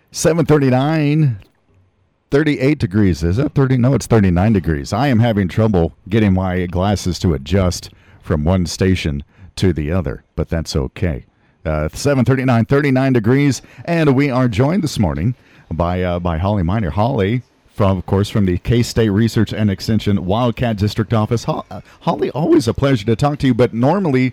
7:39, 38 degrees. Is it 30? No, it's 39 degrees. I am having trouble getting my glasses to adjust from one station to the other, but that's okay. 7:39, 39 degrees, and we are joined this morning by Holly Miner. Holly, of course, from the K-State Research and Extension Wildcat District Office. Holly, always a pleasure to talk to you, but normally,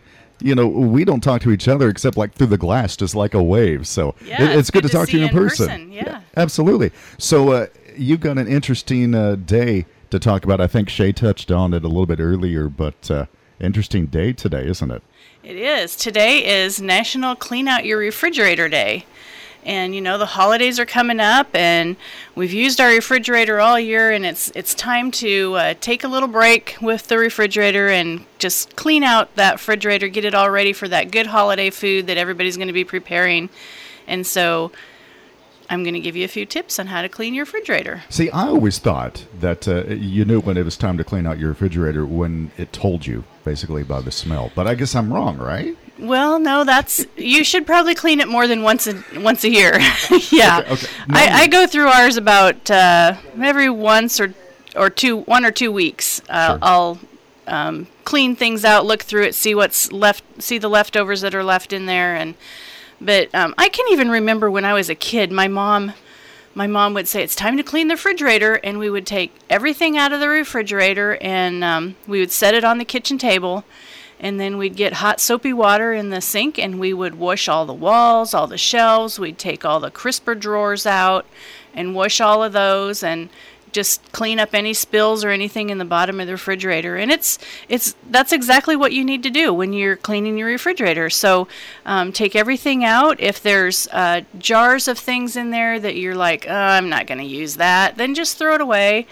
we don't talk to each other except like through the glass, just like a wave. So it's good to talk to you in person. Yeah, absolutely. So you've got an interesting day to talk about. I think Shay touched on it a little bit earlier, but interesting day today, isn't it? It is. Today is National Clean Out Your Refrigerator Day. And, the holidays are coming up, and we've used our refrigerator all year, and it's time to take a little break with the refrigerator and just clean out that refrigerator, get it all ready for that good holiday food that everybody's going to be preparing. And so I'm going to give you a few tips on how to clean your refrigerator. See, I always thought that you knew when it was time to clean out your refrigerator when it told you, basically, by the smell. But I guess I'm wrong, right? Well, no, you should probably clean it more than once a year. Yeah. Okay. I go through ours about every one or 2 weeks. Sure. I'll clean things out, look through it, see what's left, see the leftovers that are left in there, but I can even remember when I was a kid, my mom would say, it's time to clean the refrigerator, and we would take everything out of the refrigerator, and we would set it on the kitchen table, and then we'd get hot soapy water in the sink, and we would wash all the walls, all the shelves. We'd take all the crisper drawers out and wash all of those, and just clean up any spills or anything in the bottom of the refrigerator. And that's exactly what you need to do when you're cleaning your refrigerator. So take everything out. If there's jars of things in there that you're like, I'm not going to use that, then just throw it away.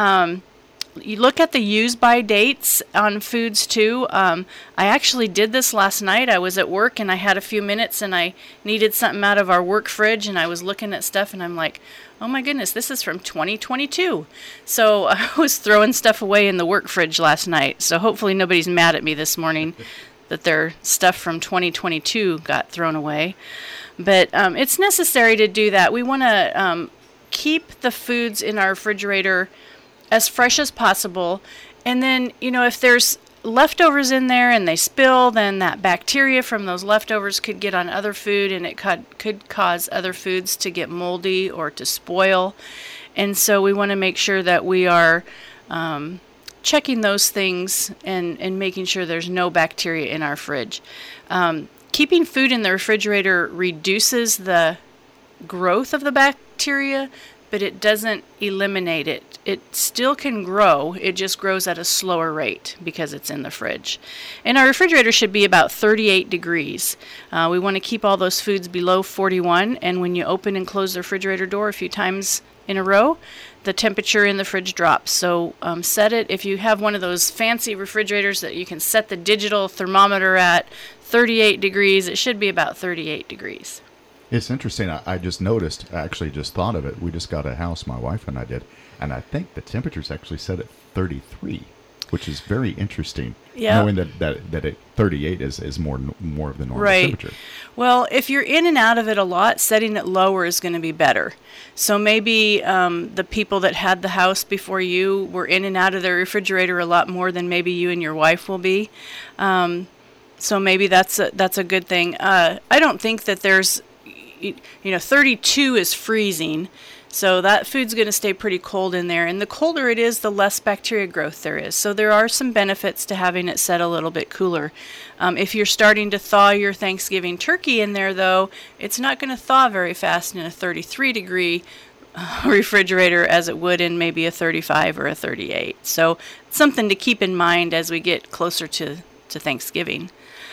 You look at the use-by dates on foods, too. I actually did this last night. I was at work, and I had a few minutes, and I needed something out of our work fridge, and I was looking at stuff, and I'm like, oh, my goodness, this is from 2022. So I was throwing stuff away in the work fridge last night. So hopefully nobody's mad at me this morning that their stuff from 2022 got thrown away. But it's necessary to do that. We want to keep the foods in our refrigerator as fresh as possible. And then, if there's leftovers in there and they spill, then that bacteria from those leftovers could get on other food, and it could cause other foods to get moldy or to spoil. And so we want to make sure that we are checking those things and making sure there's no bacteria in our fridge. Keeping food in the refrigerator reduces the growth of the bacteria, but it doesn't eliminate it. It still can grow. It just grows at a slower rate because it's in the fridge. And our refrigerator should be about 38 degrees. We want to keep all those foods below 41, and when you open and close the refrigerator door a few times in a row, the temperature in the fridge drops. So set it, if you have one of those fancy refrigerators that you can set the digital thermometer at 38 degrees, it should be about 38 degrees. It's interesting. I just noticed, I actually just thought of it. We just got a house, my wife and I did, and I think the temperature's actually set at 33, which is very interesting. Yeah. Knowing that 38 is more of the normal temperature. Well, if you're in and out of it a lot, setting it lower is going to be better. So maybe the people that had the house before you were in and out of their refrigerator a lot more than maybe you and your wife will be. So maybe that's a good thing. I don't think that there's 32 is freezing, so that food's going to stay pretty cold in there. And the colder it is, the less bacteria growth there is. So there are some benefits to having it set a little bit cooler. If you're starting to thaw your Thanksgiving turkey in there, though, it's not going to thaw very fast in a 33-degree refrigerator as it would in maybe a 35 or a 38. So it's something to keep in mind as we get closer to Thanksgiving.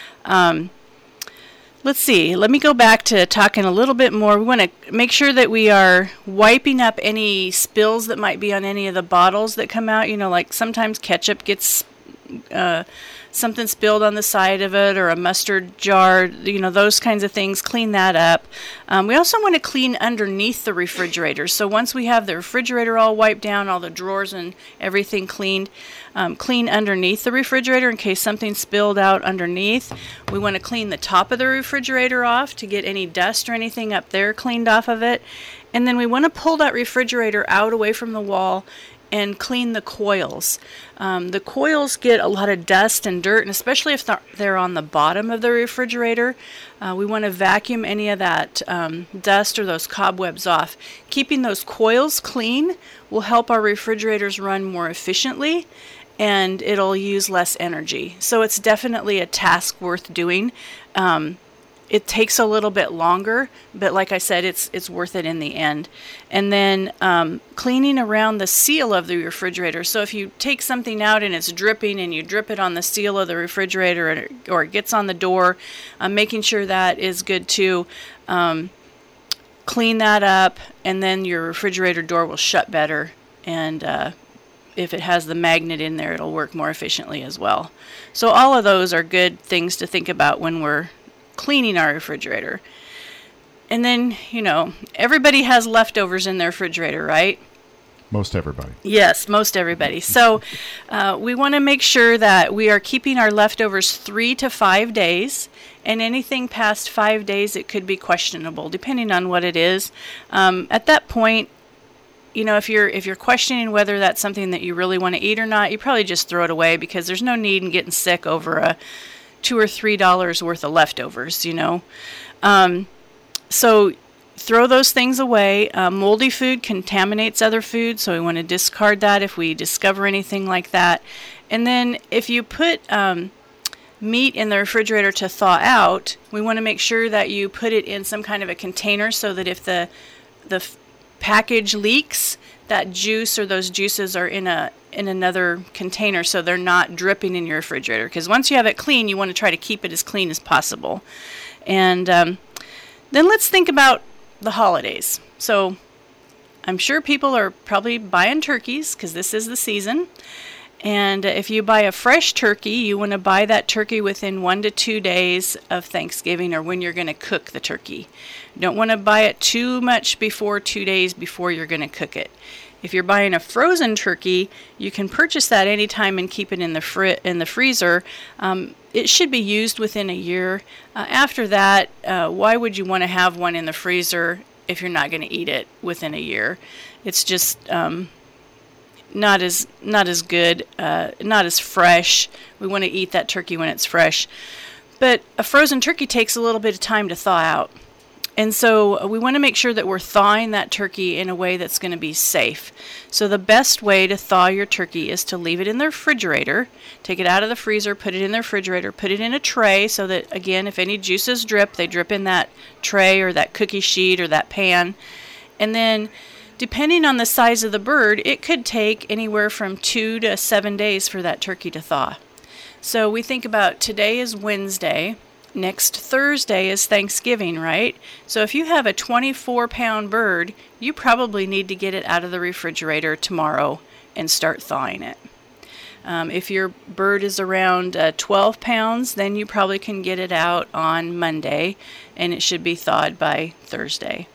Let's see. Let me go back to talking a little bit more. We want to make sure that we are wiping up any spills that might be on any of the bottles that come out. Like sometimes ketchup gets something spilled on the side of it or a mustard jar, those kinds of things, clean that up. We also want to clean underneath the refrigerator. So once we have the refrigerator all wiped down, all the drawers and everything cleaned, clean underneath the refrigerator in case something spilled out underneath. We want to clean the top of the refrigerator off to get any dust or anything up there cleaned off of it. And then we want to pull that refrigerator out away from the wall and clean the coils. The coils get a lot of dust and dirt, and especially if they're on the bottom of the refrigerator, we want to vacuum any of that dust or those cobwebs off. Keeping those coils clean will help our refrigerators run more efficiently, and it'll use less energy. So it's definitely a task worth doing. It takes a little bit longer, but like I said, it's worth it in the end. And then cleaning around the seal of the refrigerator. So if you take something out and it's dripping and you drip it on the seal of the refrigerator or it gets on the door, making sure that is good too. Clean that up, and then your refrigerator door will shut better. And if it has the magnet in there, it'll work more efficiently as well. So all of those are good things to think about when we're cleaning our refrigerator. And then, everybody has leftovers in their refrigerator, right? Most everybody. Yes, most everybody. So we want to make sure that we are keeping our leftovers 3 to 5 days, and anything past 5 days, it could be questionable, depending on what it is. At that point, if you're questioning whether that's something that you really want to eat or not, you probably just throw it away, because there's no need in getting sick over a $2 or $3 worth of leftovers, So throw those things away. Moldy food contaminates other food, so we want to discard that if we discover anything like that. And then if you put meat in the refrigerator to thaw out, we want to make sure that you put it in some kind of a container so that if the package leaks, that juice or those juices are in another container, so they're not dripping in your refrigerator. Because once you have it clean, you want to try to keep it as clean as possible. And then let's think about the holidays. So I'm sure people are probably buying turkeys because this is the season. And if you buy a fresh turkey, you want to buy that turkey within 1 to 2 days of Thanksgiving, or when you're going to cook the turkey. You don't want to buy it too much before 2 days before you're going to cook it. If you're buying a frozen turkey, you can purchase that anytime and keep it in the freezer. It should be used within a year. After that, why would you want to have one in the freezer if you're not going to eat it within a year? It's just not as good, not as fresh. We want to eat that turkey when it's fresh. But a frozen turkey takes a little bit of time to thaw out. And so we want to make sure that we're thawing that turkey in a way that's going to be safe. So the best way to thaw your turkey is to leave it in the refrigerator, take it out of the freezer, put it in the refrigerator, put it in a tray so that, again, if any juices drip, they drip in that tray or that cookie sheet or that pan. And then, depending on the size of the bird, it could take anywhere from 2 to 7 days for that turkey to thaw. So we think about today is Wednesday. Next Thursday is Thanksgiving, right? So if you have a 24-pound bird, you probably need to get it out of the refrigerator tomorrow and start thawing it. If your bird is around 12 pounds, then you probably can get it out on Monday, and it should be thawed by Thursday.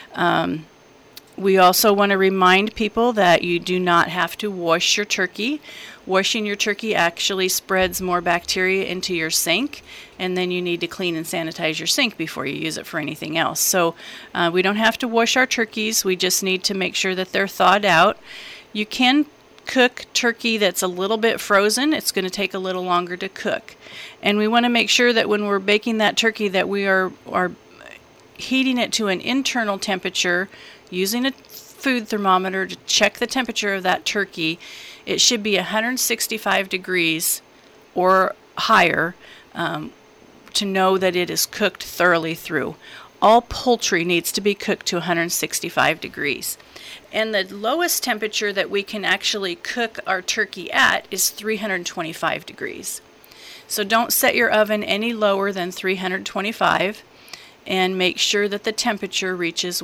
We also want to remind people that you do not have to wash your turkey. Washing your turkey actually spreads more bacteria into your sink, and then you need to clean and sanitize your sink before you use it for anything else. So we don't have to wash our turkeys. We just need to make sure that they're thawed out. You can cook turkey that's a little bit frozen. It's going to take a little longer to cook. And we want to make sure that when we're baking that turkey that we are heating it to an internal temperature using a food thermometer to check the temperature of that turkey. It should be 165 degrees or higher to know that it is cooked thoroughly through. All poultry needs to be cooked to 165 degrees. And the lowest temperature that we can actually cook our turkey at is 325 degrees. So don't set your oven any lower than 325, and make sure that the temperature reaches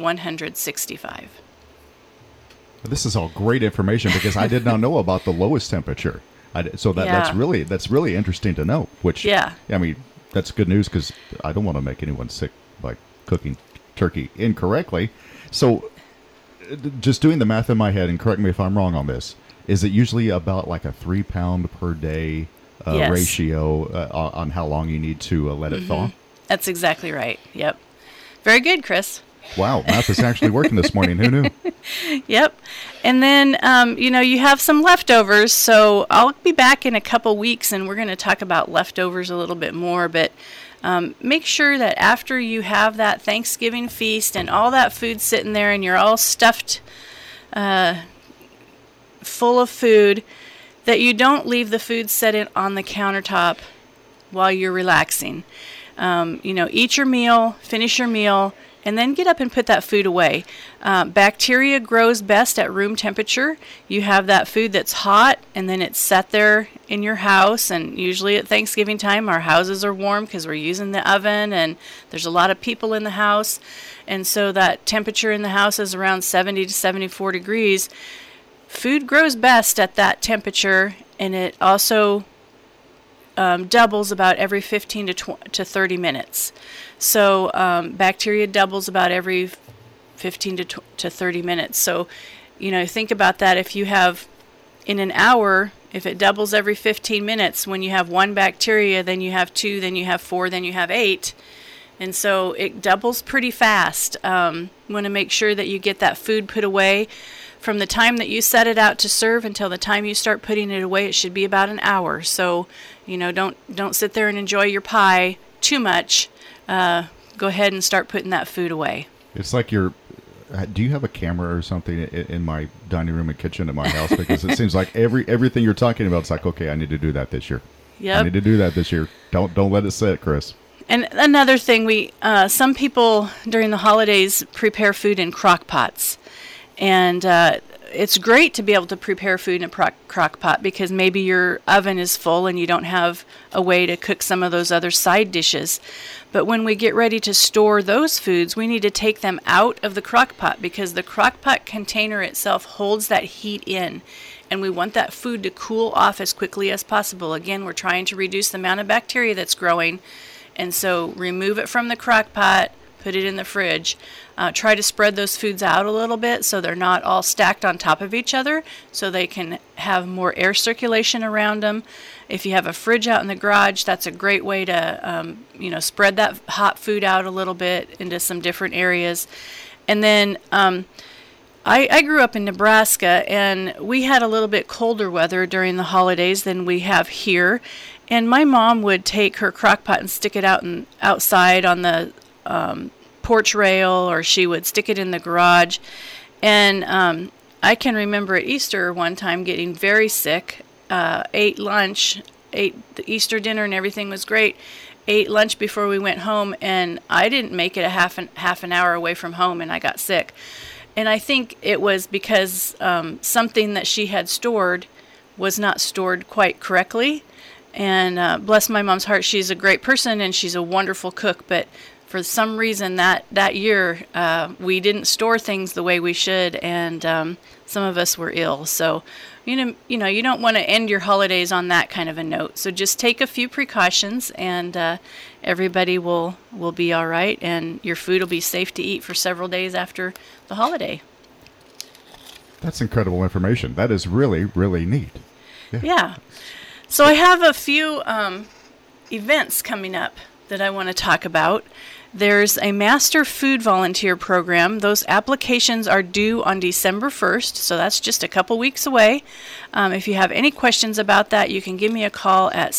165. This is all great information because I did not know about the lowest temperature. So that's really interesting to know. Which I mean, that's good news because I don't want to make anyone sick by cooking turkey incorrectly. So, just doing the math in my head, and correct me if I'm wrong on this, is it usually about like a 3 pound per day ratio on how long you need to let it thaw? That's exactly right. Yep. Very good, Chris. Wow, math is actually working this morning. Who knew? Yep. And then, you have some leftovers. So I'll be back in a couple weeks, and we're going to talk about leftovers a little bit more. But make sure that after you have that Thanksgiving feast and all that food sitting there and you're all stuffed full of food, that you don't leave the food set on the countertop while you're relaxing. Eat your meal, finish your meal, and then get up and put that food away. Bacteria grows best at room temperature. You have that food that's hot, and then it's set there in your house. And usually at Thanksgiving time, our houses are warm because we're using the oven, and there's a lot of people in the house. And so that temperature in the house is around 70 to 74 degrees. Food grows best at that temperature, and it also doubles about every 15 to 30 minutes. So bacteria doubles about every 15 to 30 minutes. So, think about that. If you have, in an hour, if it doubles every 15 minutes, when you have 1 bacteria, then you have 2, then you have 4, then you have 8. And so it doubles pretty fast. You want to make sure that you get that food put away. From the time that you set it out to serve until the time you start putting it away, it should be about an hour. So, don't sit there and enjoy your pie too much. Go ahead and start putting that food away. It's like do you have a camera or something in my dining room and kitchen at my house? Because it seems like everything you're talking about, it's like, okay, I need to do that this year. Yep. I need to do that this year. Don't let it sit, Chris. And another thing, some people during the holidays prepare food in crock pots. And it's great to be able to prepare food in a crock pot because maybe your oven is full and you don't have a way to cook some of those other side dishes. But when we get ready to store those foods, we need to take them out of the crock pot because the crock pot container itself holds that heat in. And we want that food to cool off as quickly as possible. Again, we're trying to reduce the amount of bacteria that's growing. And so remove it from the crock pot, put it in the fridge. Try to spread those foods out a little bit so they're not all stacked on top of each other so they can have more air circulation around them. If you have a fridge out in the garage, that's a great way to spread that hot food out a little bit into some different areas. And then I grew up in Nebraska, and we had a little bit colder weather during the holidays than we have here. And my mom would take her crock pot and stick it outside on the porch rail, or she would stick it in the garage. And I can remember at Easter one time getting very sick, ate the Easter dinner and everything was great, ate lunch before we went home, and I didn't make it a half an hour away from home, and I got sick. And I think it was because something that she had stored was not stored quite correctly. And bless my mom's heart, she's a great person and she's a wonderful cook, but for some reason that year we didn't store things the way we should, and some of us were ill. So you don't want to end your holidays on that kind of a note. So just take a few precautions, and everybody will be all right, and your food will be safe to eat for several days after the holiday. That's incredible information. That is really, really neat. Yeah. So I have a few events coming up that I want to talk about. There's a Master Food Volunteer Program. Those applications are due on December 1st, so that's just a couple weeks away. If you have any questions about that, you can give me a call at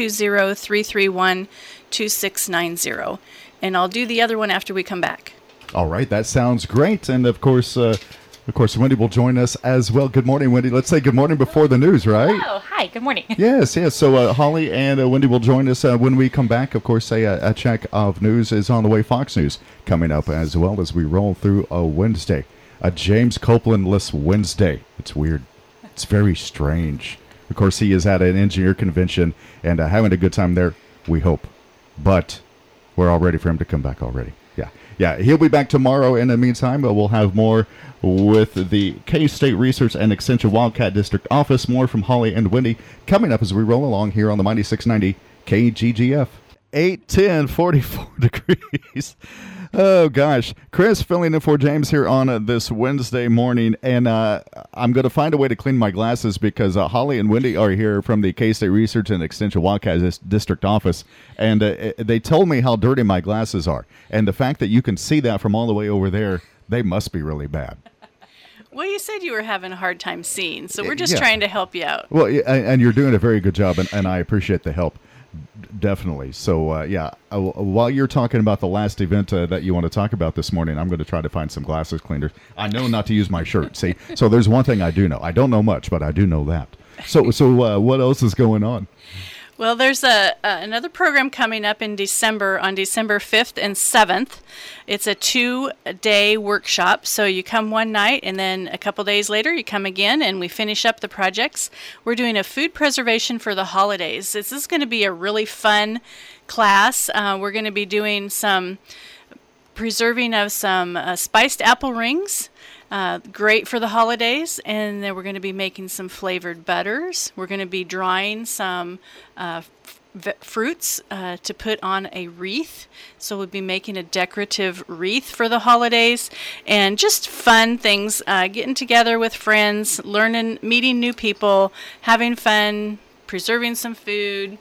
620-331-2690, and I'll do the other one after we come back. All right, that sounds great. And of course, Wendy will join us as well. Good morning, Wendy. Let's say good morning before the news, right? Oh, hi. Good morning. Yes. So Holly and Wendy will join us when we come back. Of course, a check of news is on the way. Fox News coming up as well as we roll through a Wednesday, a James Copeland-less Wednesday. It's weird. It's very strange. Of course, he is at an engineer convention and having a good time there, we hope. But we're all ready for him to come back already. Yeah, he'll be back tomorrow. In the meantime, we'll have more with the K-State Research and Extension Wildcat District Office. More from Holly and Wendy coming up as we roll along here on the Mighty 690 KGGF. 8:10, 44 degrees. Oh, gosh. Chris filling in for James here on this Wednesday morning, and I'm going to find a way to clean my glasses because Holly and Wendy are here from the K-State Research and Extension Wildcat District Office, and they told me how dirty my glasses are, and the fact that you can see that from all the way over there, they must be really bad. Well, you said you were having a hard time seeing, so we're just trying to help you out. Well, and you're doing a very good job, and I appreciate the help. Definitely. So, while you're talking about the last event that you want to talk about this morning, I'm going to try to find some glasses cleaners. I know not to use my shirt, see? So there's one thing I do know. I don't know much, but I do know that. So what else is going on? Well, there's another program coming up in December, on December 5th and 7th. It's a 2-day workshop. So you come one night, and then a couple days later you come again, and we finish up the projects. We're doing a food preservation for the holidays. This is going to be a really fun class. We're going to be doing some preserving of some spiced apple rings. Great for the holidays, and then we're going to be making some flavored butters. We're going to be drying some fruits to put on a wreath. So we'll be making a decorative wreath for the holidays, and just fun things, getting together with friends, learning, meeting new people, having fun, preserving some food.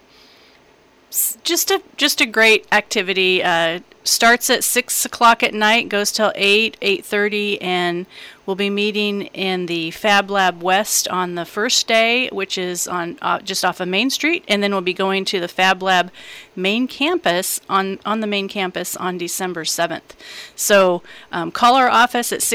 Just a great activity. Starts at 6 o'clock at night, goes till 8:30, and we'll be meeting in the Fab Lab West on the first day, which is on just off of Main Street, and then we'll be going to the Fab Lab main campus on the main campus on December 7th. So call our office at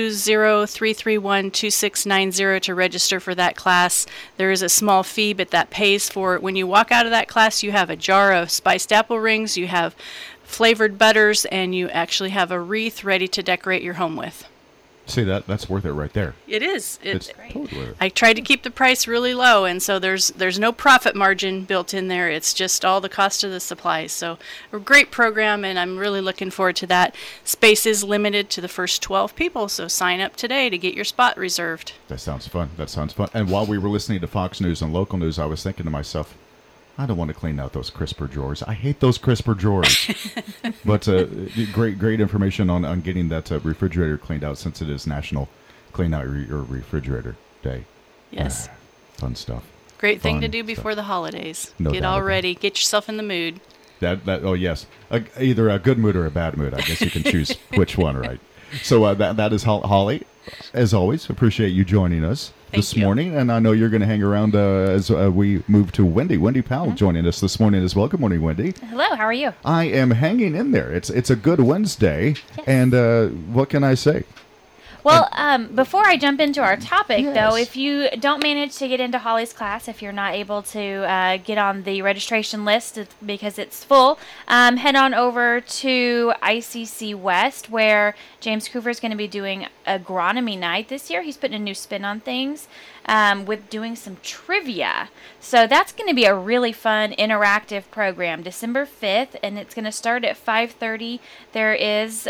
620-331-2690 to register for that class. There is a small fee, but that pays for it. When you walk out of that class, you have a jar of spiced apple rings, you have flavored butters, and you actually have a wreath ready to decorate your home with. See, that's worth it right there. It is. It's totally worth it. I tried to keep the price really low, and so there's no profit margin built in there. It's just all the cost of the supplies. So a great program, and I'm really looking forward to that. Space is limited to the first 12 people, so sign up today to get your spot reserved. That sounds fun. And while we were listening to Fox News and local news, I was thinking to myself, I don't want to clean out those crisper drawers. I hate those crisper drawers. But great information on getting that refrigerator cleaned out, since it is National Clean Out Your Refrigerator Day. Yes. Fun stuff. Great thing to do before the holidays. No Get all ready. Get yourself in the mood. Oh, yes. Either a good mood or a bad mood. I guess you can choose which one, right? So that is Holly. As always, appreciate you joining us this morning, and I know you're going to hang around as we move to Wendy. Wendy Powell joining us this morning as well. Good morning, Wendy. Hello, how are you? I am hanging in there. It's a good Wednesday, and what can I say? Well, before I jump into our topic, though, if you don't manage to get into Holly's class, if you're not able to get on the registration list because it's full, head on over to ICC West, where James Coover is going to be doing agronomy night this year. He's putting a new spin on things with doing some trivia. So that's going to be a really fun, interactive program, December 5th, and it's going to start at 5:30. There is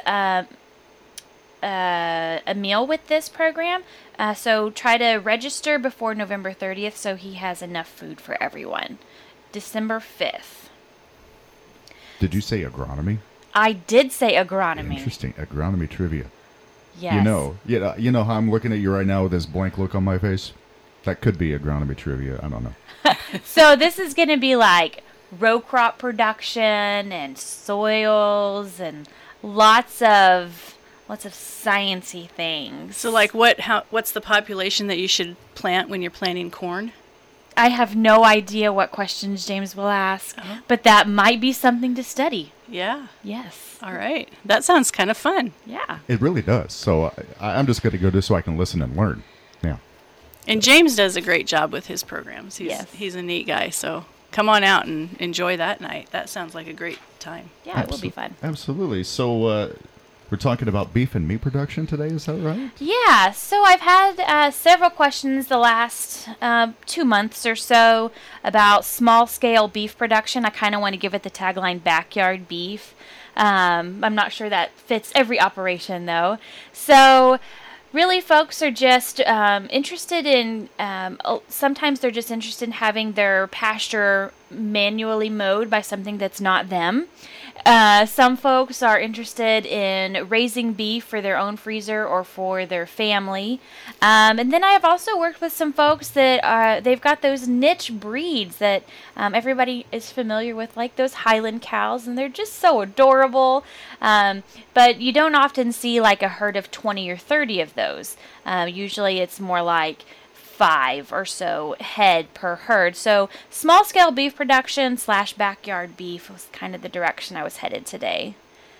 a meal with this program, so try to register before November 30th so he has enough food for everyone. December 5th. Did you say agronomy? I did say agronomy. Interesting. Agronomy trivia. Yes. You know how I'm looking at you right now with this blank look on my face? That could be agronomy trivia. I don't know. So this is going to be like row crop production and soils and lots of sciencey things. So, like, what's the population that you should plant when you're planting corn? I have no idea what questions James will ask, but that might be something to study. Yeah. Yes. All right. That sounds kind of fun. Yeah. It really does. So I'm just going to go just so I can listen and learn. Yeah. And James does a great job with his programs. He's a neat guy. So come on out and enjoy that night. That sounds like a great time. Yeah, it will be fun. Absolutely. So we're talking about beef and meat production today, is that right? Yeah, so I've had several questions the last 2 months or so about small-scale beef production. I kind of want to give it the tagline backyard beef. I'm not sure that fits every operation, though. So really, folks are just interested in, sometimes they're just interested in having their pasture manually mowed by something that's not them. Some folks are interested in raising beef for their own freezer or for their family. And then I have also worked with some folks that they've got those niche breeds that everybody is familiar with, like those Highland cows, and they're just so adorable. But you don't often see like a herd of 20 or 30 of those. Usually it's more like 5 or so head per herd. So small scale beef production / backyard beef was kind of the direction I was headed today.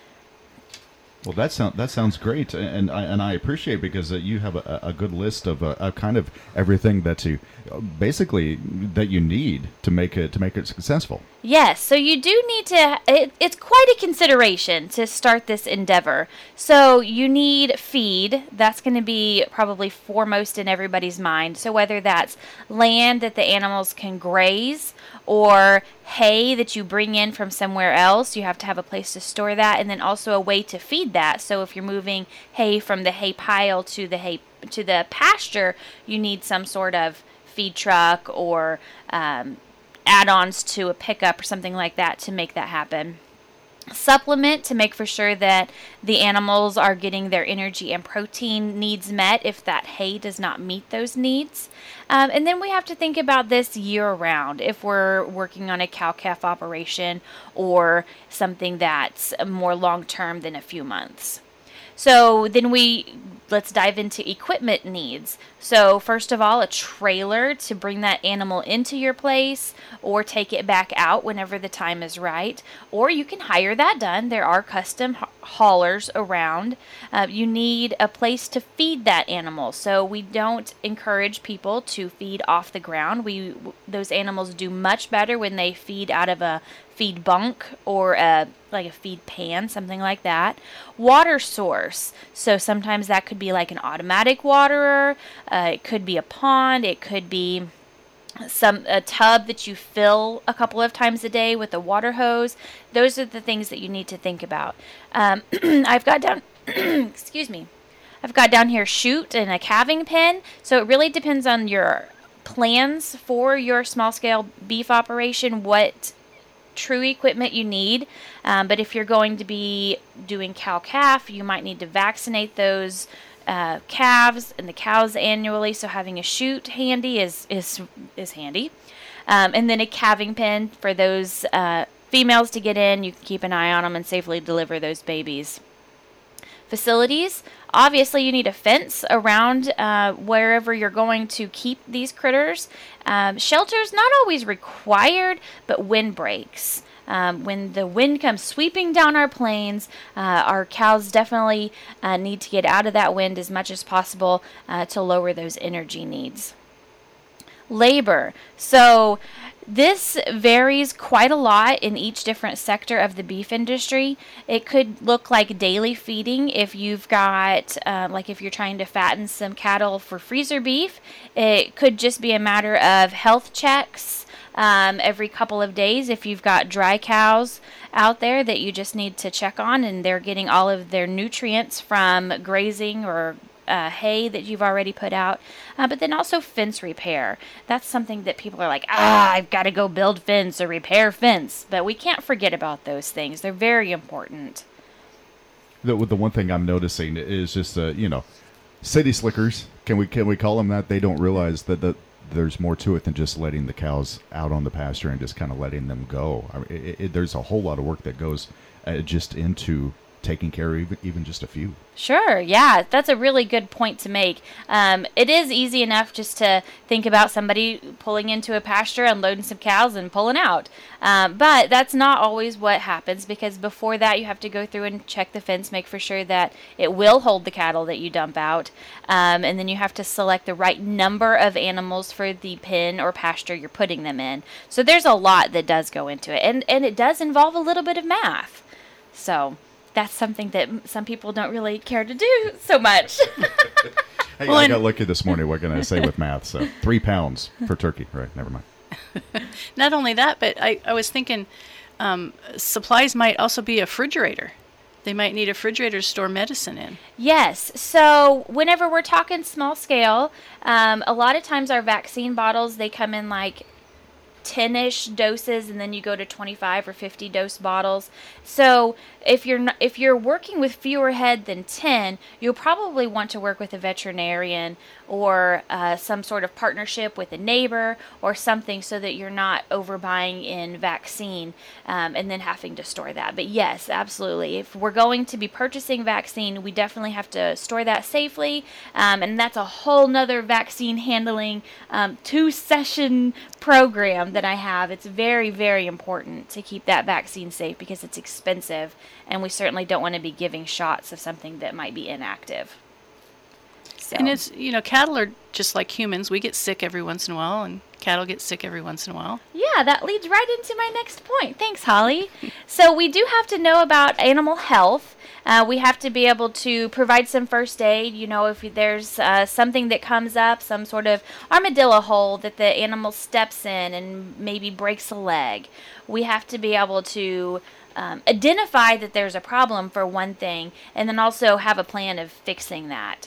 Well, that sounds great, and I appreciate, because you have a good list of kind of everything that you basically that you need to make it successful. Yes, so you do need to, it's quite a consideration to start this endeavor. So you need feed. That's going to be probably foremost in everybody's mind. So whether that's land that the animals can graze, or hay that you bring in from somewhere else, you have to have a place to store that, and then also a way to feed that. So if you're moving hay from the hay pile to the pasture, you need some sort of feed truck or add-ons to a pickup or something like that to make that happen. Supplement to make for sure that the animals are getting their energy and protein needs met if that hay does not meet those needs. And then we have to think about this year-round if we're working on a cow-calf operation or something that's more long-term than a few months. So then let's dive into equipment needs. So first of all, a trailer to bring that animal into your place or take it back out whenever the time is right. Or you can hire that done. There are custom haulers around. You need a place to feed that animal. So we don't encourage people to feed off the ground. Those animals do much better when they feed out of a feed bunk or like a feed pan, something like that. Water source. So sometimes that could be like an automatic waterer. It could be a pond. It could be a tub that you fill a couple of times a day with a water hose. Those are the things that you need to think about. I've got down, excuse me. I've got down here chute and a calving pen. So it really depends on your plans for your small scale beef operation, what true equipment you need. But if you're going to be doing cow-calf, you might need to vaccinate those calves and the cows annually. So having a chute handy is handy. And then a calving pen for those females to get in. You can keep an eye on them and safely deliver those babies. Facilities. Obviously, you need a fence around wherever you're going to keep these critters. Shelter's not always required, but windbreaks. When the wind comes sweeping down our plains, our cows definitely need to get out of that wind as much as possible to lower those energy needs. Labor. So this varies quite a lot in each different sector of the beef industry. It could look like daily feeding if you've got, like if you're trying to fatten some cattle for freezer beef. It could just be a matter of health checks every couple of days if you've got dry cows out there that you just need to check on and they're getting all of their nutrients from grazing or hay that you've already put out, but then also fence repair. That's something that people are like, I've got to go build fence or repair fence, but we can't forget about those things. They're very important. The one thing I'm noticing is just city slickers. Can we call them that? They don't realize that there's more to it than just letting the cows out on the pasture and just kind of letting them go. I mean, there's a whole lot of work that goes just into taking care of even just a few. Sure, yeah, that's a really good point to make. It is easy enough just to think about somebody pulling into a pasture, unloading some cows, and pulling out. But that's not always what happens, because before that you have to go through and check the fence, make for sure that it will hold the cattle that you dump out. And then you have to select the right number of animals for the pen or pasture you're putting them in. So there's a lot that does go into it, and it does involve a little bit of math. So that's something that some people don't really care to do so much. Hey, I got lucky this morning. What can I say with math? So 3 pounds for turkey. Right, never mind. Not only that, but I was thinking, Supplies might also be a refrigerator. They might need a refrigerator to store medicine in. Yes. So whenever we're talking small scale, a lot of times our vaccine bottles, they come in like 10-ish doses, and then you go to 25 or 50 dose bottles. So if you're working with fewer head than 10, you'll probably want to work with a veterinarian or some sort of partnership with a neighbor or something, so that you're not overbuying in vaccine and then having to store that. But yes, absolutely. If we're going to be purchasing vaccine, we definitely have to store that safely, and that's a whole nother vaccine handling 2-session program that I have. It's very, very important to keep that vaccine safe because it's expensive, and we certainly don't want to be giving shots of something that might be inactive. So. And it's, cattle are just like humans. We get sick every once in a while, and cattle get sick every once in a while. Yeah, that leads right into my next point. Thanks, Holly. So we do have to know about animal health. We have to be able to provide some first aid. If there's something that comes up, some sort of armadillo hole that the animal steps in and maybe breaks a leg, we have to be able to identify that there's a problem, for one thing, and then also have a plan of fixing that.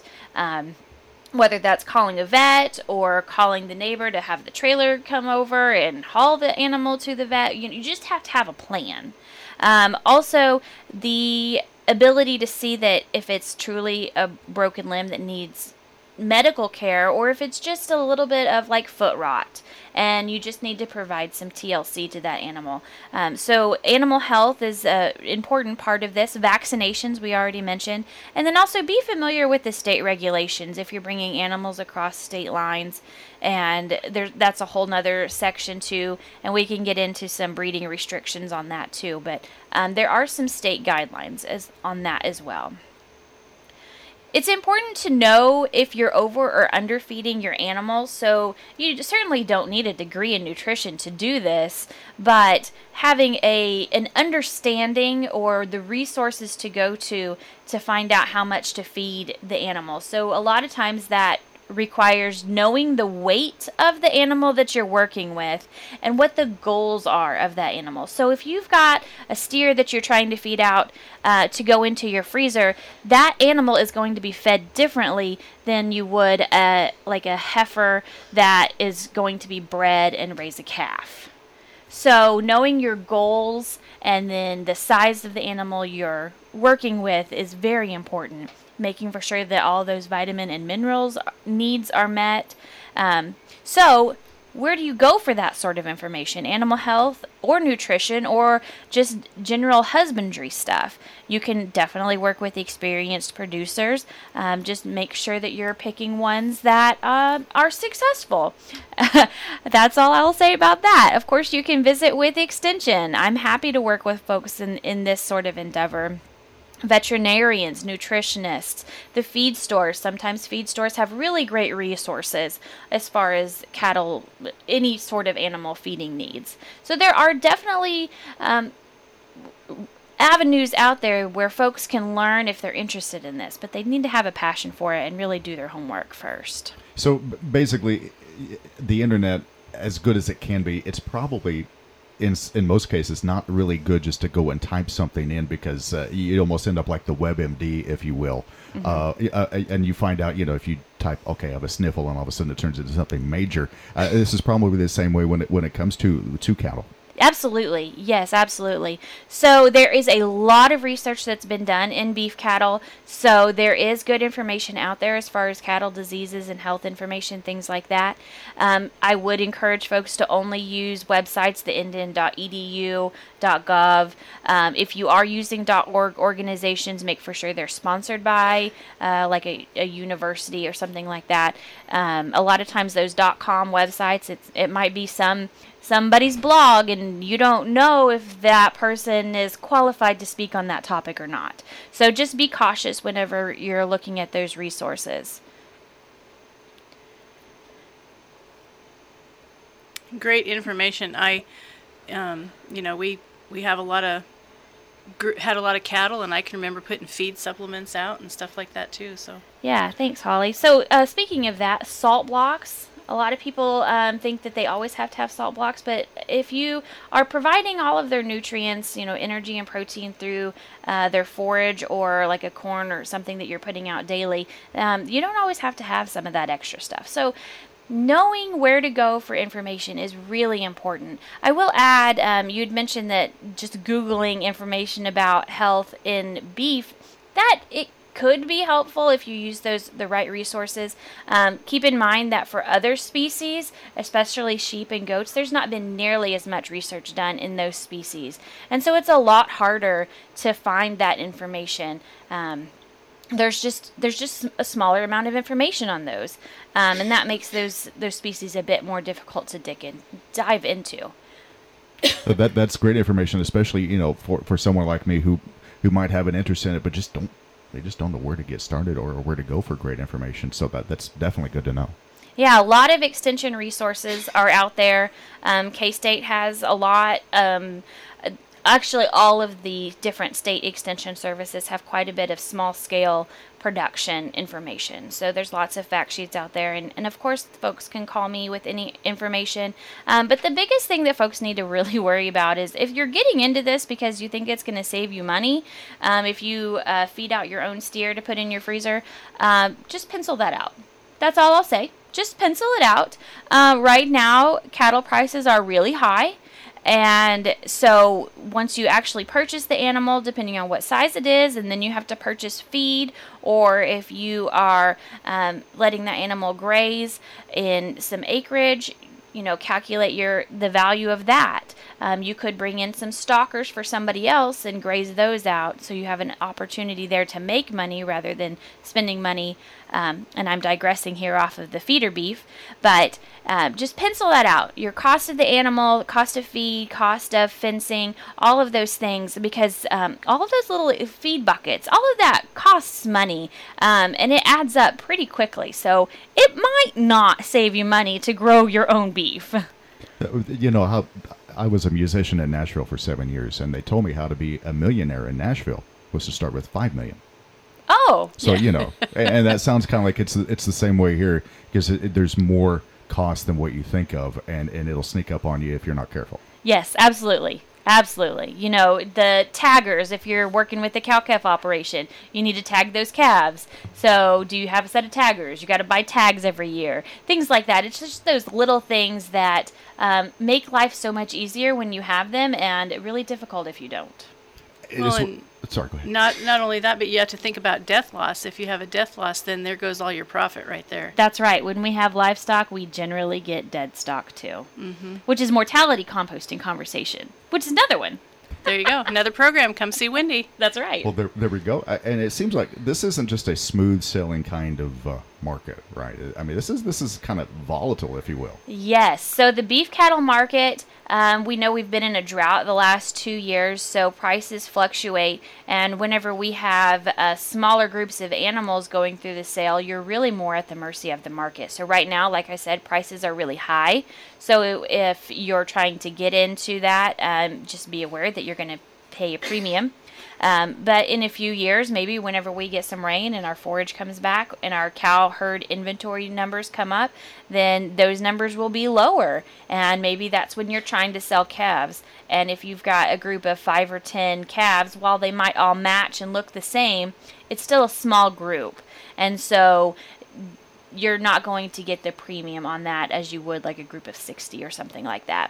Whether that's calling a vet or calling the neighbor to have the trailer come over and haul the animal to the vet. You just have to have a plan. Also, the ability to see that if it's truly a broken limb that needs medical care, or if it's just a little bit of like foot rot and you just need to provide some TLC to that animal. So animal health is an important part of this. Vaccinations, we already mentioned. And then also be familiar with the state regulations if you're bringing animals across state lines. And that's a whole nother section too. And we can get into some breeding restrictions on that too. But there are some state guidelines on that as well. It's important to know if you're over or underfeeding your animals, so you certainly don't need a degree in nutrition to do this, but having an understanding or the resources to go to find out how much to feed the animal. So a lot of times that requires knowing the weight of the animal that you're working with and what the goals are of that animal. So if you've got a steer that you're trying to feed out to go into your freezer, that animal is going to be fed differently than you would like a heifer that is going to be bred and raise a calf. So knowing your goals and then the size of the animal you're working with is very important. Making for sure that all those vitamin and minerals needs are met. So where do you go for that sort of information? Animal health or nutrition or just general husbandry stuff? You can definitely work with experienced producers. Just make sure that you're picking ones that are successful. That's all I'll say about that. Of course, you can visit with Extension. I'm happy to work with folks in this sort of endeavor. Veterinarians, nutritionists, the feed stores. Sometimes feed stores have really great resources as far as cattle, any sort of animal feeding needs. So there are definitely avenues out there where folks can learn if they're interested in this, but they need to have a passion for it and really do their homework first. So basically, the internet, as good as it can be, it's probably in most cases not really good just to go and type something in, because you almost end up like the WebMD, if you will. Mm-hmm. And you find out, if you type, okay, I have a sniffle, and all of a sudden it turns into something major. This is probably the same way when it comes to cattle. Absolutely. Yes, absolutely. So there is a lot of research that's been done in beef cattle. So there is good information out there as far as cattle diseases and health information, things like that. I would encourage folks to only use websites, the indian.edu, .gov. If you are using .org organizations, make for sure they're sponsored by like a university or something like that. A lot of times those .com websites, it might be somebody's blog, and you don't know if that person is qualified to speak on that topic or not. So just be cautious whenever you're looking at those resources. Great information. We have had a lot of cattle, and I can remember putting feed supplements out and stuff like that too. So yeah, thanks, Holly. So speaking of that, salt blocks A lot of people think that they always have to have salt blocks, but if you are providing all of their nutrients, energy and protein through their forage or like a corn or something that you're putting out daily, you don't always have to have some of that extra stuff. So knowing where to go for information is really important. I will add, you'd mentioned that just Googling information about health in beef, that it could be helpful if you use the right resources. Keep in mind that for other species, especially sheep and goats, there's not been nearly as much research done in those species. And so it's a lot harder to find that information. There's just a smaller amount of information on those, and that makes those species a bit more difficult to dive into. That's great information, especially for someone like me who might have an interest in it, but they just don't know where to get started or where to go for great information. So that's definitely good to know. Yeah, a lot of extension resources are out there. K-State has a lot. Actually, all of the different state extension services have quite a bit of small-scale production information. So there's lots of fact sheets out there. And of course, folks can call me with any information. But the biggest thing that folks need to really worry about is if you're getting into this because you think it's going to save you money, if you feed out your own steer to put in your freezer, just pencil that out. That's all I'll say. Just pencil it out. Right now, cattle prices are really high. And so once you actually purchase the animal, depending on what size it is, and then you have to purchase feed, or if you are letting that animal graze in some acreage, calculate the value of that. You could bring in some stalkers for somebody else and graze those out, so you have an opportunity there to make money rather than spending money. And I'm digressing here off of the feeder beef, but just pencil that out. Your cost of the animal, cost of feed, cost of fencing, all of those things, because all of those little feed buckets, all of that costs money, and it adds up pretty quickly. So it might not save you money to grow your own beef. How I was a musician in Nashville for 7 years, and they told me how to be a millionaire in Nashville was to start with $5 million. Oh, so and that sounds kind of like it's the same way here, because there's more cost than what you think of, and it'll sneak up on you if you're not careful. Yes, absolutely. Absolutely. The taggers, if you're working with the cow-calf operation, you need to tag those calves. So do you have a set of taggers? You got to buy tags every year. Things like that. It's just those little things that make life so much easier when you have them, and really difficult if you don't. Sorry, go ahead. Not only that, but you have to think about death loss. If you have a death loss, then there goes all your profit right there. That's right. When we have livestock, we generally get dead stock too, which is mortality composting conversation, which is another one. There you go. Another program. Come see Wendy. That's right. Well, there we go. And it seems like this isn't just a smooth sailing kind of market, right? I mean, this is kind of volatile, if you will. Yes. So the beef cattle market, we know we've been in a drought the last 2 years, so prices fluctuate. And whenever we have smaller groups of animals going through the sale, you're really more at the mercy of the market. So right now, like I said, prices are really high. So if you're trying to get into that, just be aware that you're going to pay a premium. But in a few years, maybe whenever we get some rain and our forage comes back and our cow herd inventory numbers come up, then those numbers will be lower. And maybe that's when you're trying to sell calves. And if you've got a group of 5 or 10 calves, while they might all match and look the same, it's still a small group. And so you're not going to get the premium on that as you would like a group of 60 or something like that.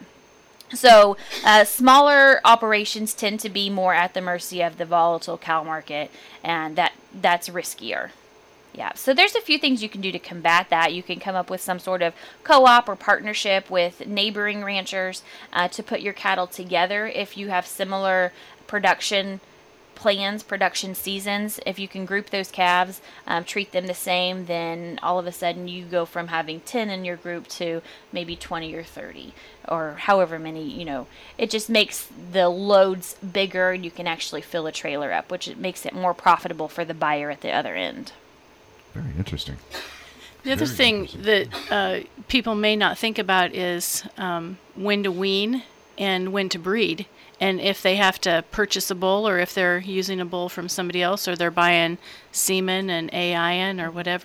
So smaller operations tend to be more at the mercy of the volatile cow market, and that's riskier. Yeah, so there's a few things you can do to combat that. You can come up with some sort of co-op or partnership with neighboring ranchers to put your cattle together if you have similar production plans, production seasons. If you can group those calves, treat them the same, then all of a sudden you go from having 10 in your group to maybe 20 or 30 or however many, it just makes the loads bigger and you can actually fill a trailer up, which makes it more profitable for the buyer at the other end. Very interesting. The other thing that people may not think about is when to wean and when to breed. And if they have to purchase a bull, or if they're using a bull from somebody else, or they're buying semen and AIN or whatever.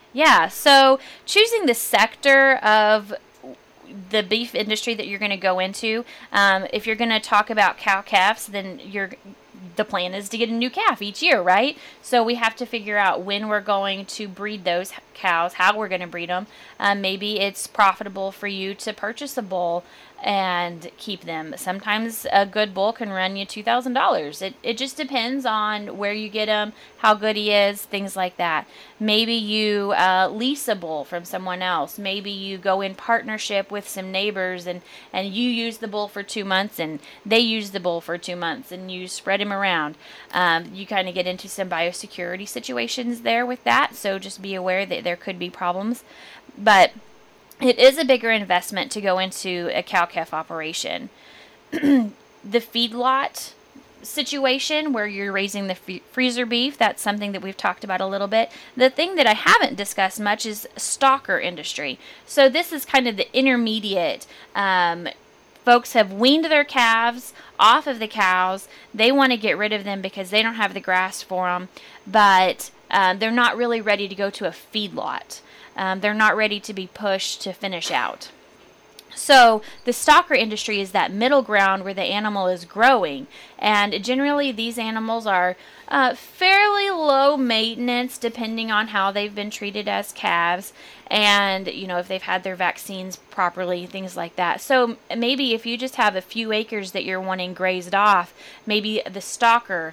Yeah, so choosing the sector of the beef industry that you're going to go into, if you're going to talk about cow-calves, then the plan is to get a new calf each year, right? So we have to figure out when we're going to breed those cows, how we're going to breed them. Maybe it's profitable for you to purchase a bull and keep them. Sometimes a good bull can run you $2,000. It just depends on where you get him, how good he is, things like that. Maybe you lease a bull from someone else. Maybe you go in partnership with some neighbors and you use the bull for 2 months and they use the bull for 2 months and you spread him around. You kind of get into some biosecurity situations there with that, so just be aware that there could be problems. But it is a bigger investment to go into a cow-calf operation. The feedlot situation where you're raising the freezer beef, that's something that we've talked about a little bit. The thing that I haven't discussed much is stocker industry. So this is kind of the intermediate. Folks have weaned their calves off of the cows. They want to get rid of them because they don't have the grass for them, but they're not really ready to go to a feedlot. They're not ready to be pushed to finish out. So the stocker industry is that middle ground where the animal is growing. And generally these animals are fairly low maintenance depending on how they've been treated as calves. And, if they've had their vaccines properly, things like that. So maybe if you just have a few acres that you're wanting grazed off, maybe the stocker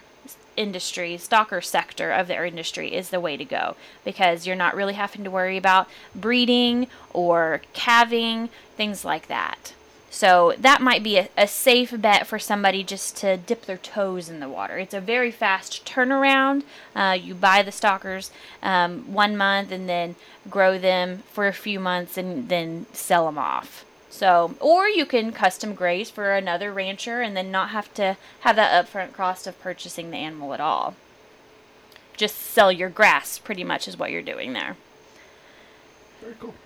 sector of their industry is the way to go, because you're not really having to worry about breeding or calving, things like that. So that might be a safe bet for somebody just to dip their toes in the water. It's a very fast turnaround. You buy the stockers 1 month and then grow them for a few months and then sell them off. So, or you can custom graze for another rancher and then not have to have that upfront cost of purchasing the animal at all. Just sell your grass, pretty much, is what you're doing there. Very cool.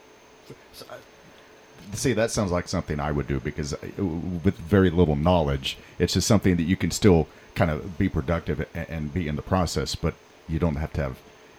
See, that sounds like something I would do, because with very little knowledge, it's just something that you can still kind of be productive and be in the process, but you don't have to have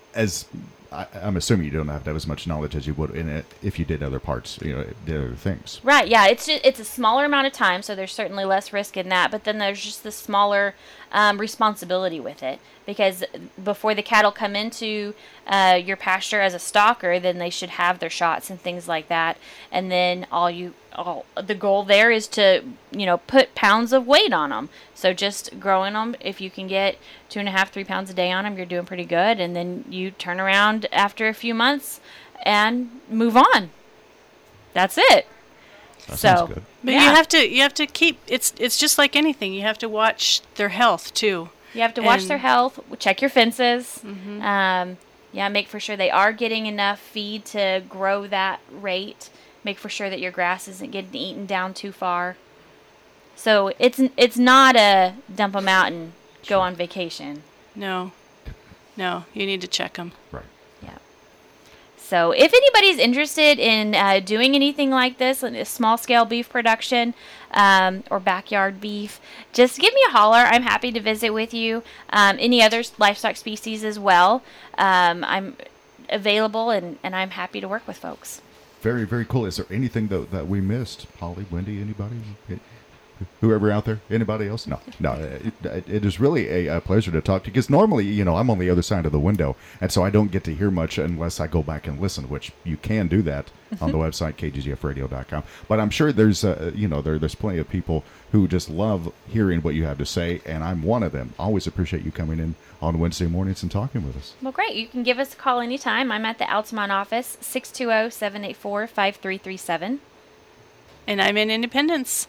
I'm assuming you don't have to have as much knowledge as you would in it if you did other parts, did other things. Right, yeah. It's a smaller amount of time, so there's certainly less risk in that, but then there's just the smaller responsibility with it. Because before the cattle come into your pasture as a stocker, then they should have their shots and things like that. And then the goal there is to, put pounds of weight on them. So just growing them, if you can get 2.5, 3 pounds a day on them, you're doing pretty good. And then you turn around after a few months and move on. That's it. That sounds good. But yeah. you have to keep, it's just like anything. You have to watch their health too. You have to watch their health, check your fences. Mm-hmm. Make for sure they are getting enough feed to grow that rate. Make for sure that your grass isn't getting eaten down too far. So it's not a dump them out and go on vacation. No, you need to check them. Right. Yeah. So if anybody's interested in doing anything like this, small-scale beef production or backyard beef, just give me a holler. I'm happy to visit with you. Any other livestock species as well. I'm available, and I'm happy to work with folks. Very, very cool. Is there anything that we missed? Holly, Wendy, anybody? Whoever out there? Anybody else? No. It is really a pleasure to talk to you, because normally, I'm on the other side of the window, and so I don't get to hear much unless I go back and listen, which you can do that on the website, kggfradio.com. But I'm sure there's, there's plenty of people who just love hearing what you have to say, and I'm one of them. Always appreciate you coming in on Wednesday mornings and talking with us. Well, great. You can give us a call anytime. I'm at the Altamont office, 620-784-5337. And I'm in Independence,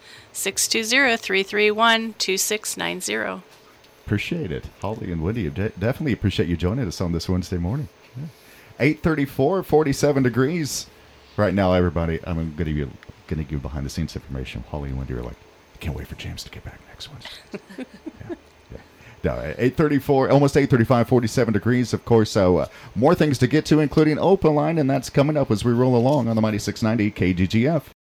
620-331-2690. Appreciate it. Holly and Wendy, definitely appreciate you joining us on this Wednesday morning. Yeah. 8:34, 47 degrees. Right now, everybody, I'm going to give you behind-the-scenes information. Holly and Wendy are like, I can't wait for James to get back next Wednesday. No, 8:34, almost 8:35, 47 degrees, of course. So more things to get to, including Open Line, and that's coming up as we roll along on the Mighty 690 KGGF.